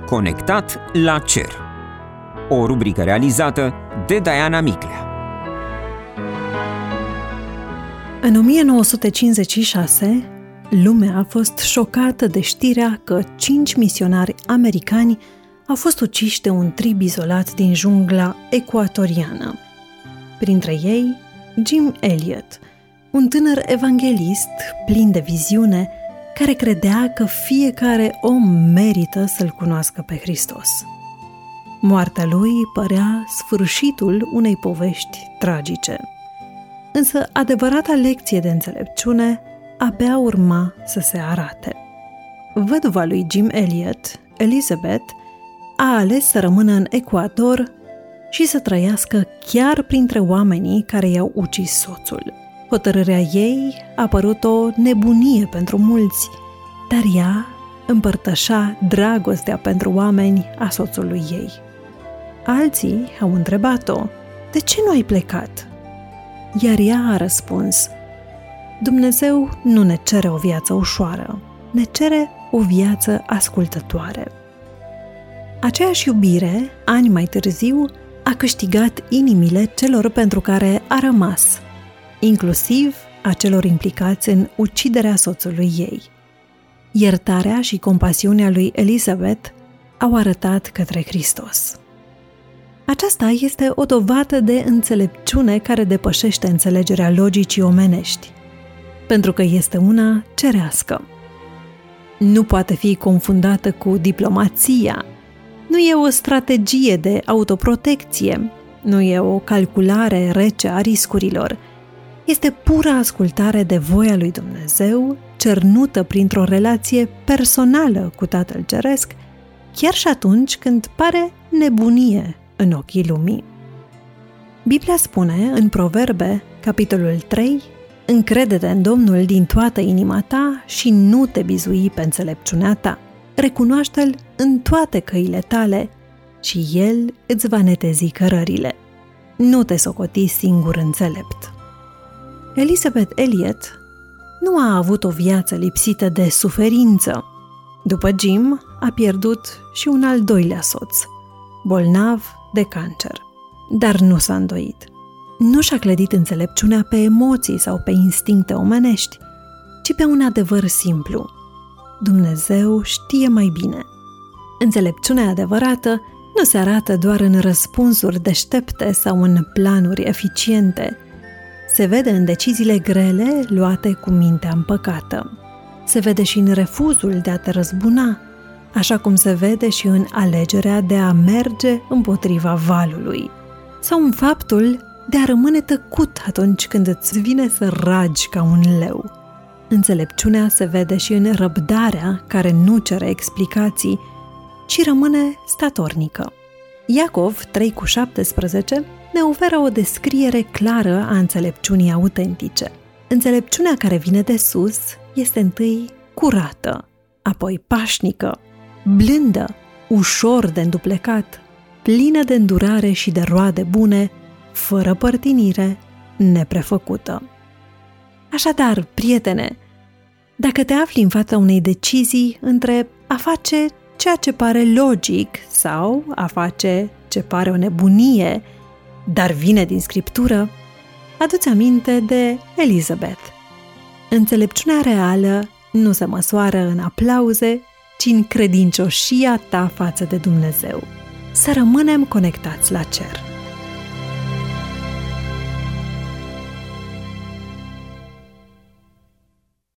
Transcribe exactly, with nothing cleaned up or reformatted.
Conectat la cer. O rubrică realizată de Diana Miclea. În o mie nouă sute cincizeci și șase, lumea a fost șocată de știrea că cinci misionari americani au fost uciși de un trib izolat din jungla ecuatoriană. Printre ei, Jim Elliot, un tânăr evanghelist plin de viziune, care credea că fiecare om merită să-L cunoască pe Hristos. Moartea lui părea sfârșitul unei povești tragice. Însă adevărata lecție de înțelepciune abia urma să se arate. Văduva lui Jim Elliot, Elizabeth, a ales să rămână în Ecuador și să trăiască chiar printre oamenii care i-au ucis soțul. Hotărârea ei a părut o nebunie pentru mulți, dar ea împărtășea dragostea pentru oameni a soțului ei. Alții au întrebat-o, de ce nu ai plecat? Iar ea a răspuns, Dumnezeu nu ne cere o viață ușoară, ne cere o viață ascultătoare. Aceeași iubire, ani mai târziu, a câștigat inimile celor pentru care a rămas, inclusiv a celor implicați în uciderea soțului ei. Iertarea și compasiunea lui Elizabeth au arătat către Hristos. Aceasta este o dovadă de înțelepciune care depășește înțelegerea logicii omenești, pentru că este una cerească. Nu poate fi confundată cu diplomația, nu e o strategie de autoprotecție, nu e o calculare rece a riscurilor. Este pură ascultare de voia lui Dumnezeu, cernută printr-o relație personală cu Tatăl Ceresc, chiar și atunci când pare nebunie în ochii lumii. Biblia spune în Proverbe, capitolul trei, încrede-te în Domnul din toată inima ta și nu te bizui pe înțelepciunea ta. Recunoaște-L în toate căile tale și El îți va netezi cărările. Nu te socoti singur înțelept. Elizabeth Elliot nu a avut o viață lipsită de suferință. După Jim, a pierdut și un al doilea soț, bolnav de cancer. Dar nu s-a îndoit. Nu și-a clădit înțelepciunea pe emoții sau pe instincte omenești, ci pe un adevăr simplu. Dumnezeu știe mai bine. Înțelepciunea adevărată nu se arată doar în răspunsuri deștepte sau în planuri eficiente. Se vede în deciziile grele luate cu mintea împăcată. Se vede și în refuzul de a te răzbuna, așa cum se vede și în alegerea de a merge împotriva valului, sau în faptul de a rămâne tăcut atunci când îți vine să ragi ca un leu. Înțelepciunea se vede și în răbdarea care nu cere explicații, ci rămâne statornică. Iacov trei cu șaptesprezece ne oferă o descriere clară a înțelepciunii autentice. Înțelepciunea care vine de sus este întâi curată, apoi pașnică, blândă, ușor de înduplecat, plină de îndurare și de roade bune, fără părtinire, neprefăcută. Așadar, prietene, dacă te afli în fața unei decizii între a face ceea ce pare logic sau a face ce pare o nebunie, dar vine din Scriptură, adu-ți aminte de Elizabeth. Înțelepciunea reală nu se măsoară în aplauze, ci în credincioșia ta față de Dumnezeu. Să rămânem conectați la cer.